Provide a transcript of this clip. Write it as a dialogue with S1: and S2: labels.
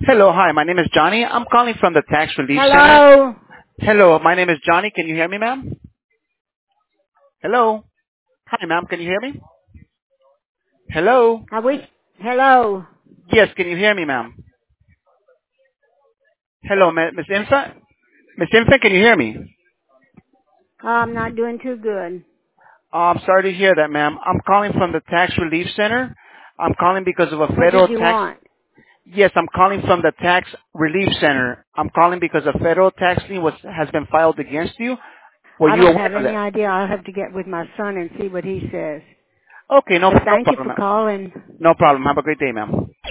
S1: Hello. Hi, my name is Johnny. I'm calling from the Tax Relief Center.
S2: Hello.
S1: Hello, my name is Johnny. Can you hear me, ma'am? Hello. Hi, ma'am. Can you hear me? Hello.
S2: I wish. Hello.
S1: Yes, can you hear me, ma'am? Hello, Miss Infant. Miss Infant, can you hear me?
S2: Oh, I'm not doing too good.
S1: Oh, I'm sorry to hear that, ma'am. I'm calling from the Tax Relief Center. I'm calling because of a
S2: What did
S1: federal
S2: you
S1: tax.
S2: want?
S1: Yes, I'm calling from the Tax Relief Center. I'm calling because a federal tax lien has been filed against you. Were
S2: I
S1: you
S2: don't have
S1: aware of
S2: any
S1: that?
S2: idea. I'll have to get with my son and see what he says.
S1: Okay, no
S2: But thank you
S1: problem,
S2: for
S1: ma'am.
S2: calling.
S1: No problem. Have a great day, ma'am.